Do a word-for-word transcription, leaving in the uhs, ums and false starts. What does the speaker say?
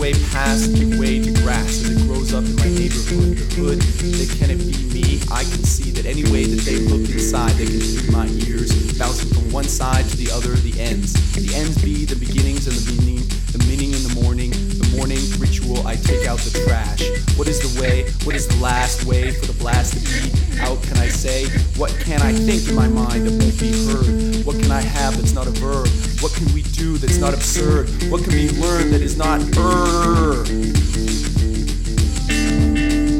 way past, give way to grass as it grows up in my neighborhood. The hood, they can it be me? I can see that any way that they look inside, they can hear my ears bouncing from one side to the other, the ends. The ends be the beginnings and the meaning, the meaning in the morning, the morning ritual, I take out the trash. What is the way, what is the last way for the blast to be out, can I say? What can I think in my mind that won't be heard? What can I have that's not a verb? What can we do that's not absurd? What can we learn that is not er?